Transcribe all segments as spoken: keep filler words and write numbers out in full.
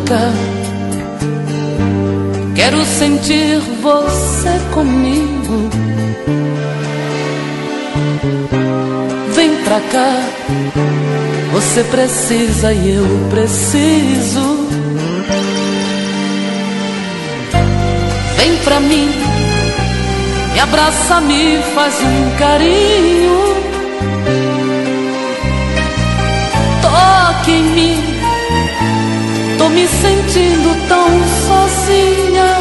cá. Quero sentir você comigo. Vem pra cá. Você precisa e eu preciso. Vem pra mim, me abraça, me faz um carinho. Toque em mim, tô me sentindo tão sozinha.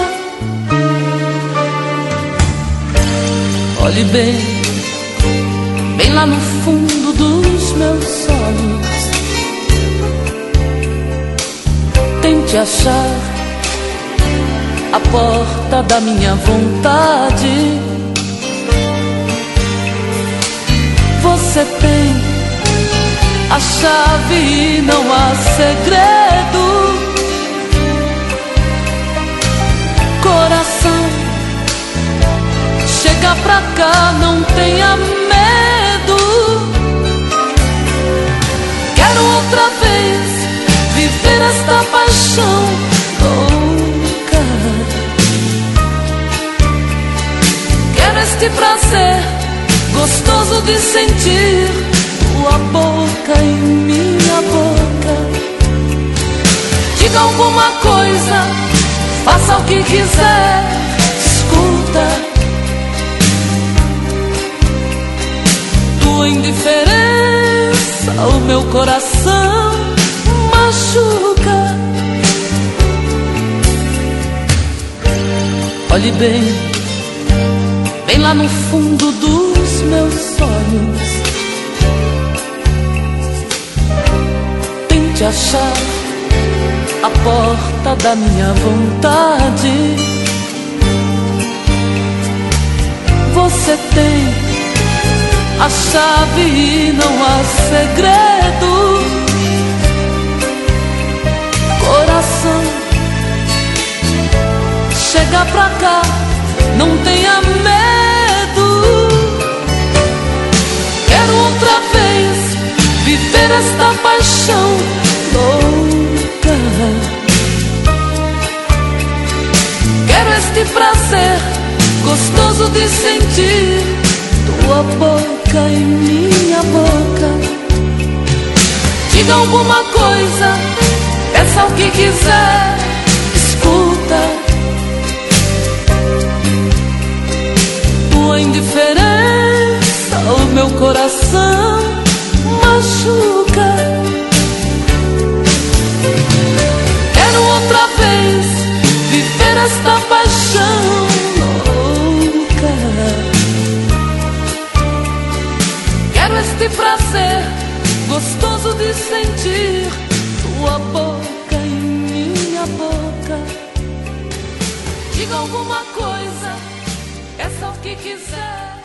Olhe bem, bem lá no fundo dos meus olhos. Tente achar a porta da minha vontade. Você tem a chave e não há segredo. Coração, chega pra cá, não tenha medo. Quero outra vez viver esta paixão louca. Quero este prazer gostoso de sentir tua boca em minha boca. Diga alguma coisa, faça o que quiser, escuta. Tua indiferença o meu coração machuca. Olhe bem, bem lá no fundo dos meus olhos. Tente achar a porta da minha vontade. Você tem a chave e não há segredo. Coração, chega pra cá, não tenha medo. Quero outra vez viver esta paixão louca. Quero este prazer gostoso de sentir tua boca em minha boca. Diga alguma coisa, peça o que quiser, escuta. Tua indiferença o meu coração machuca. Quero outra vez viver esta paixão louca. Quero este prazer gostoso de sentir tua boca em minha boca. Diga alguma coisa, peça o que quiser.